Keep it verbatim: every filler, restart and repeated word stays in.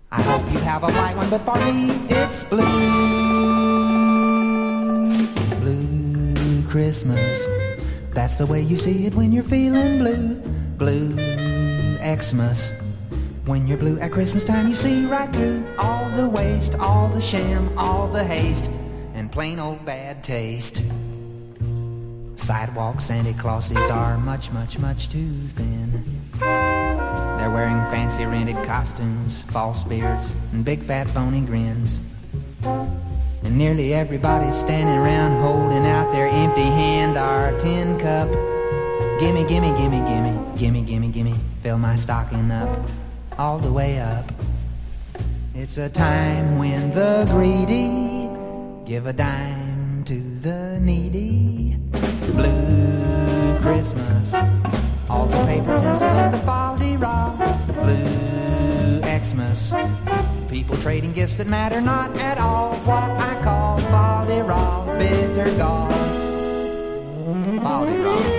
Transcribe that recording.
I hope you have a white one, but for me it's blue. Blue Christmas, that's the way you see it when you're feeling blue. Blue Xmas, when you're blue at Christmas time, you see right through all the waste, all the sham, all the haste, and plain old bad taste. Sidewalk Santa Clauses are much, much, much too thin. They're wearing fancy rented costumes, false beards, and big fat phony grins. And nearly everybody's standing around holding out their empty hand or tin cup. Gimme, gimme, gimme, gimme, gimme, gimme, gimme, fill my stocking up, all the way up. It's a time when the greedy give a dime to the needy. Blue Christmas, all the paper tinsel and the fol-de-rol. Blue Xmas, people trading gifts that matter not at all. What I call fol-de-rol, bitter gall. Fol-de-rol.